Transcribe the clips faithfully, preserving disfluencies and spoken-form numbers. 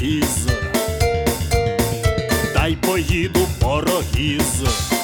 Рогіз, дай поїду по Рогіз.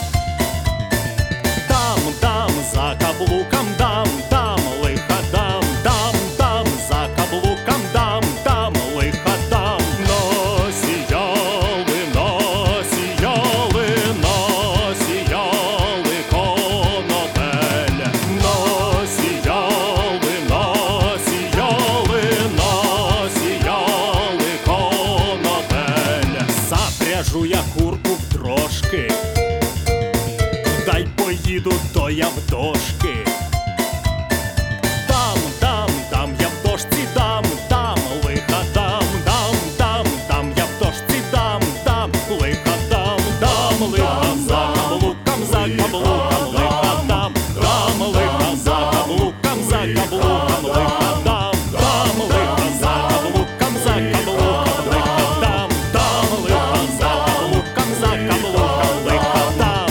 Там, там, за каблуком дам, дам, лиха дам, дам, дам, за каблуком дам, дам, лиха дам. Носіяли, носіяли, носіяли конопель. Носіяли, носіяли, носіяли конопель. Запряжу я курку в дрожки, дай поїду, то я в дошки. Дам, дам, дам я в дошці, дам, дам, лиха дам, дам, дам, дам я в дошці, дам, дам, лиха дам, дам, лиха за каблуком, за каблуком, лиха дам, дам, лиха за каблуком, за каблуком, лиха дам, дам, лиха за каблуком, за каблуком, лиха дам, дам, лиха за каблуком, за каблуком, лиха дам.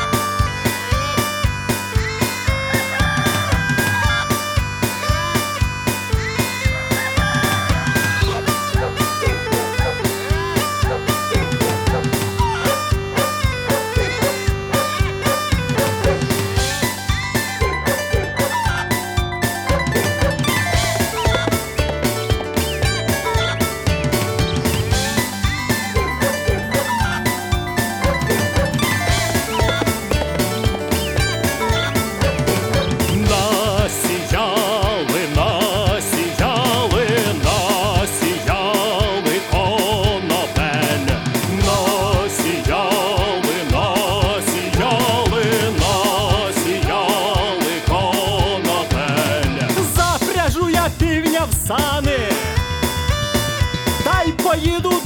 Насіяли, насіяли, насіяли конопель. Насіяли, насіяли, насіяли конопель. Запряжу я півня в сани, та й поїду